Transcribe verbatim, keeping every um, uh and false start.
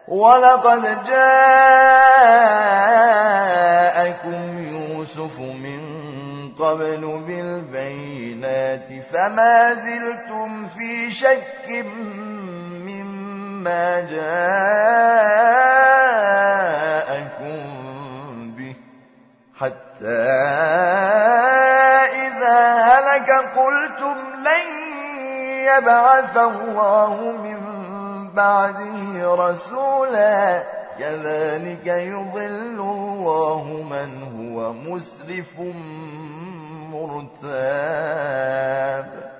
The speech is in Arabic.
وَلَقَدْ جَاءَكُمْ يُوسُفُ مِن قَبْلُ بِالْبَيِّنَاتِ فَمَا زِلْتُمْ فِي شَكٍّ مِّمَّا جَاءَكُم بِهِ حَتَّىٰ إِذَا هَلَكَ قُلْتُمْ لَن يَبْعَثَ اللَّهُ مِن بَعْدِهِ رَسُولًا كَذَٰلِكَ يُضِلُّ اللَّهُ مَنْ هُوَ مُسْرِفٌ مُّرْتَابٌ